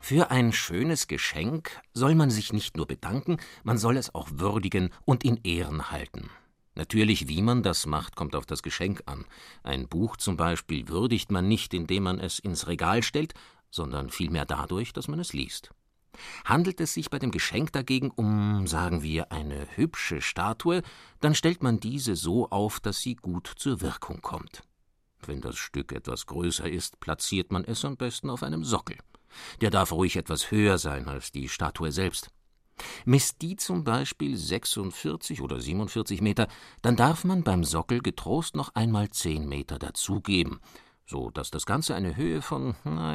Für ein schönes Geschenk soll man sich nicht nur bedanken, man soll es auch würdigen und in Ehren halten. Natürlich, wie man das macht, kommt auf das Geschenk an. Ein Buch zum Beispiel würdigt man nicht, indem man es ins Regal stellt, sondern vielmehr dadurch, dass man es liest. Handelt es sich bei dem Geschenk dagegen um, sagen wir, eine hübsche Statue, dann stellt man diese so auf, dass sie gut zur Wirkung kommt. Wenn das Stück etwas größer ist, platziert man es am besten auf einem Sockel. Der darf ruhig etwas höher sein als die Statue selbst. Misst die zum Beispiel 46 oder 47 Meter, dann darf man beim Sockel getrost noch einmal 10 Meter dazugeben, so dass das Ganze eine Höhe von,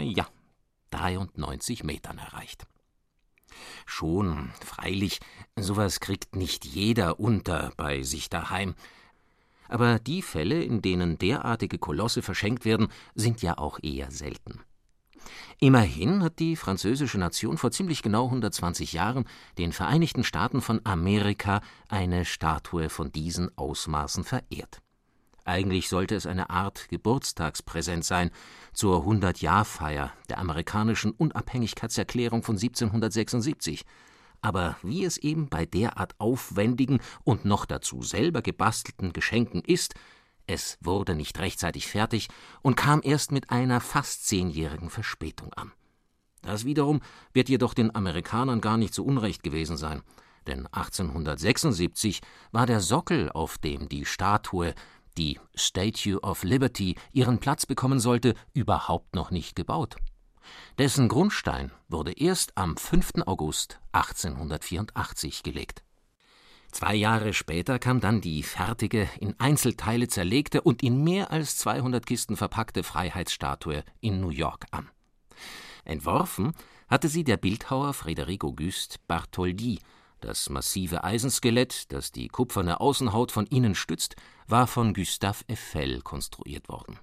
93 Metern erreicht. Schon, freilich, sowas kriegt nicht jeder unter bei sich daheim. Aber die Fälle, in denen derartige Kolosse verschenkt werden, sind ja auch eher selten. Immerhin hat die französische Nation vor ziemlich genau 120 Jahren den Vereinigten Staaten von Amerika eine Statue von diesen Ausmaßen verehrt. Eigentlich sollte es eine Art Geburtstagspräsent sein zur 100-Jahr-Feier der amerikanischen Unabhängigkeitserklärung von 1776. Aber wie es eben bei derart aufwendigen und noch dazu selber gebastelten Geschenken ist, es wurde nicht rechtzeitig fertig und kam erst mit einer fast 10-jährigen Verspätung an. Das wiederum wird jedoch den Amerikanern gar nicht so unrecht gewesen sein, denn 1876 war der Sockel, auf dem die Statue, die Statue of Liberty, ihren Platz bekommen sollte, überhaupt noch nicht gebaut. Dessen Grundstein wurde erst am 5. August 1884 gelegt. 2 Jahre später kam dann die fertige, in Einzelteile zerlegte und in mehr als 200 Kisten verpackte Freiheitsstatue in New York an. Entworfen hatte sie der Bildhauer Frédéric-Auguste Bartholdi. Das massive Eisenskelett, das die kupferne Außenhaut von innen stützt, war von Gustave Eiffel konstruiert worden.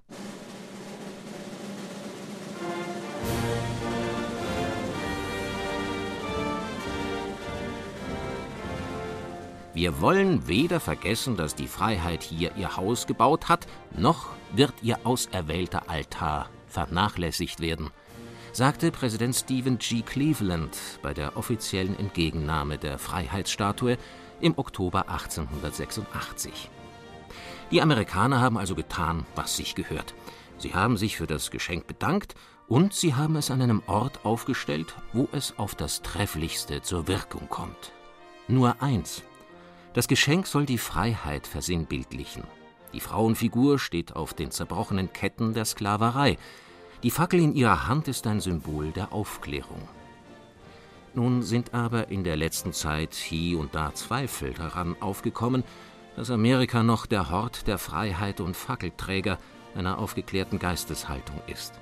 Wir wollen weder vergessen, dass die Freiheit hier ihr Haus gebaut hat, noch wird ihr auserwählter Altar vernachlässigt werden, sagte Präsident Stephen G. Cleveland bei der offiziellen Entgegennahme der Freiheitsstatue im Oktober 1886. Die Amerikaner haben also getan, was sich gehört. Sie haben sich für das Geschenk bedankt und sie haben es an einem Ort aufgestellt, wo es auf das Trefflichste zur Wirkung kommt. Nur eins: Das Geschenk soll die Freiheit versinnbildlichen. Die Frauenfigur steht auf den zerbrochenen Ketten der Sklaverei. Die Fackel in ihrer Hand ist ein Symbol der Aufklärung. Nun sind aber in der letzten Zeit hie und da Zweifel daran aufgekommen, dass Amerika noch der Hort der Freiheit und Fackelträger einer aufgeklärten Geisteshaltung ist.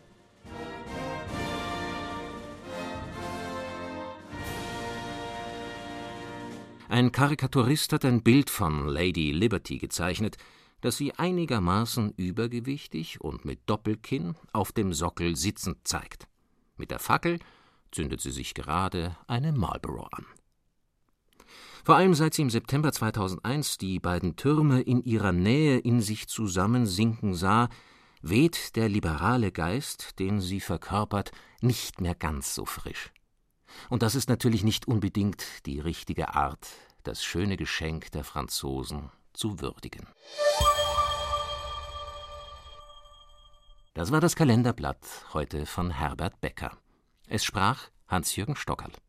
Ein Karikaturist hat ein Bild von Lady Liberty gezeichnet, das sie einigermaßen übergewichtig und mit Doppelkinn auf dem Sockel sitzend zeigt. Mit der Fackel zündet sie sich gerade eine Marlboro an. Vor allem seit sie im September 2001 die beiden Türme in ihrer Nähe in sich zusammensinken sah, weht der liberale Geist, den sie verkörpert, nicht mehr ganz so frisch. Und das ist natürlich nicht unbedingt die richtige Art, das schöne Geschenk der Franzosen zu würdigen. Das war das Kalenderblatt heute von Herbert Becker. Es sprach Hans-Jürgen Stockerl.